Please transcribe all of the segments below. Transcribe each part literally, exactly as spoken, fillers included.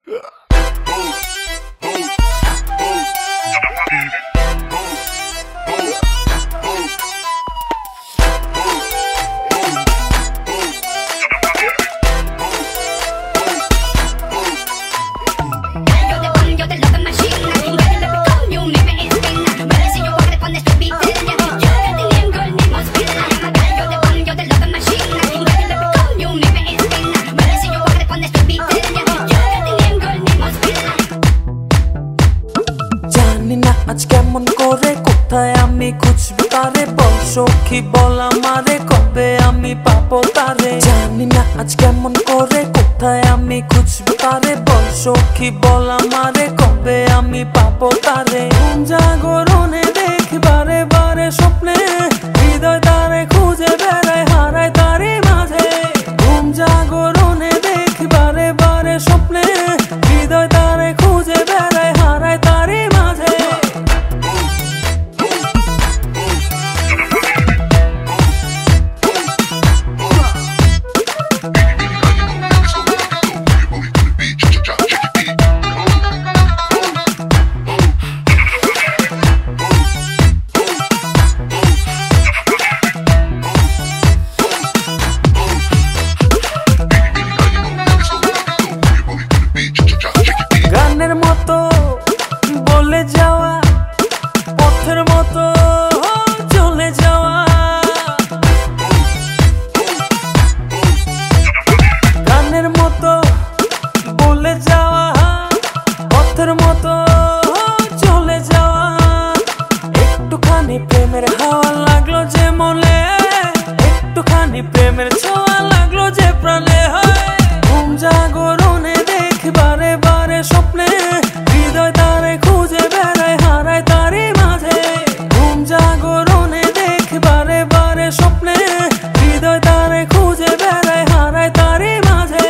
আজ কেমন করে কোথায় আমি খুঁজবো তারে, বল সখী বল আমারে কবে আমি পাবো তারে। জানি না আজ কেমন করে কোথায় আমি খুঁজবো তারে, বল সখী বল আমারে কবে আমি পাবো তারে। ঘুম জাগরণে দেখি বারে বারে স্বপ্নে, হৃদয় তারে খুঁজে বেড়ায় হারায় তারই মাঝে। ঘুম জাগরণে দেখি বারে বারে স্বপ্নে, হৃদয় তারে খুঁজে বেড়ায় হারায় তারই মাঝে। গানের মতো বলে যাওয়া, পথের মতো চলে যাওয়া। গানের মতো বলে যাওয়া, পথের মতো চলে যাওয়া। একটুখানি প্রেমের হাওয়া লাগলো যে মনে, একটুখানি প্রেমের ছোঁয়া লাগলো যে প্রাণে। হয় ঘুম জাগরণে দেখি বারে বারে স্বপ্নে, হৃদয় তারে খুঁজে বেড়ায় হারায় তারই মাঝে। ঘুম জাগরণে দেখি বারে বারে স্বপ্নে, হৃদয় তারে খুঁজে বেড়ায় হারায় তারই মাঝে।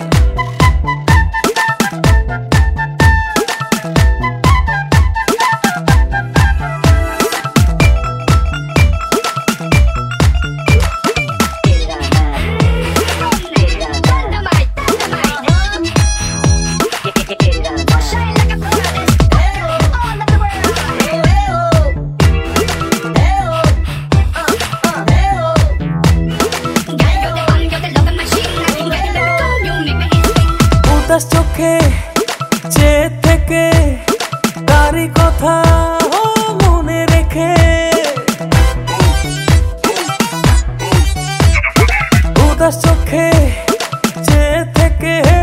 উদাস চোখে চেয়ে থেকে তারই কথা মনে রেখে, উদাস চোখে চেয়ে থেকে